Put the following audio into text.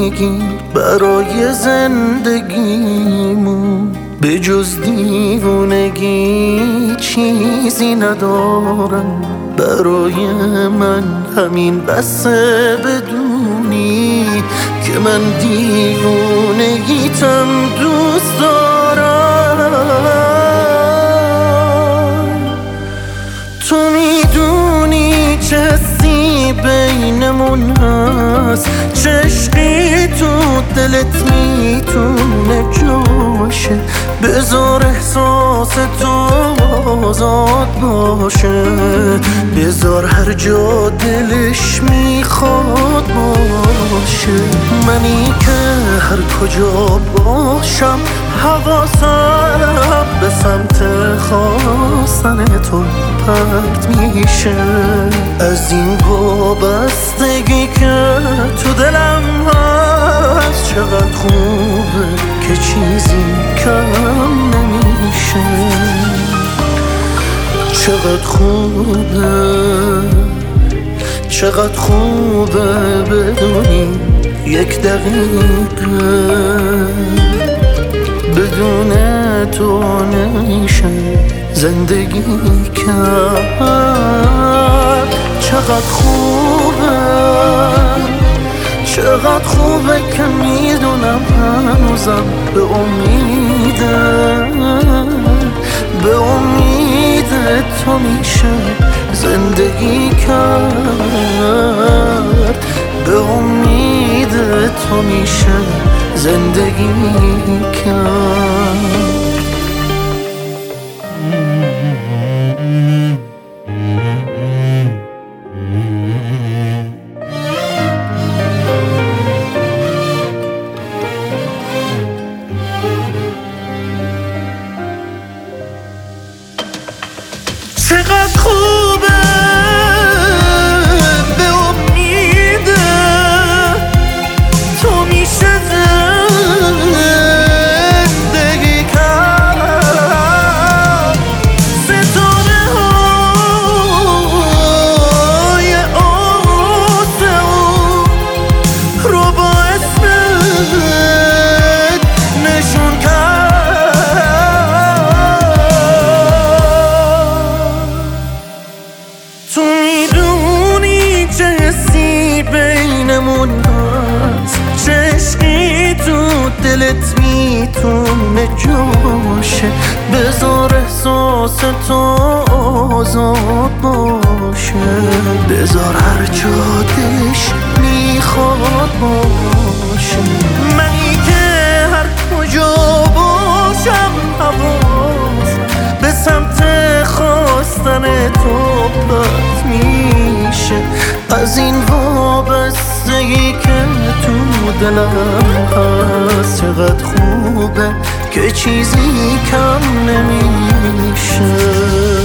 میگی برای زندگیمون به جز دیوونگی چیزی ندارم. برای من همین بسه بدونی که من دیوونگیتم دوست دارم. تو میدونی چه حسی بینمون هست، چه عشقی تو دلت میتونه جاشه. بذار احساس تو آزاد باشه، بذار هر جا دلش میخواد باشه. منی که هر کجا باشم حواسم به سمت خواستن تو پرت میشه. از این وابستگی که تو دلم هست چقدر خوبه که چیزی کم نمیشه. چقدر خوبه، چقدر خوبه بدونی یک دقیقه بدون تو نمیشه زندگی کرد. چقدر خوبه، چقدر خوبه که میدونم هنوزم به امید تو میشه زندگی کرد. به امید تو میشه زندگی کرد. چقدر خوبه به امید تو میشه زندگی کرد. ستاره های آسمون رو با اسمت نشون تو میدونی چه حسی بینمون هست، چه عشقی تو دلت میتونه جاشه. بذار احساس تو آزاد باشه، بذار هر جا دلش میخواد باشه. منی که هر کجا باشم حواس به سمت خواستن تو پرت میشه. از این وابستگی که تو دلم هست چقدر خوبه که چیزی کم نمیشه.